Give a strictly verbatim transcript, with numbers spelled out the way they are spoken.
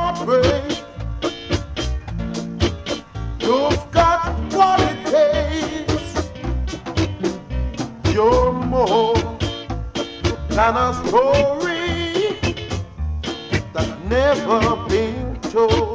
heartbreak. You've got what it takes. You're more than a story that's never been told.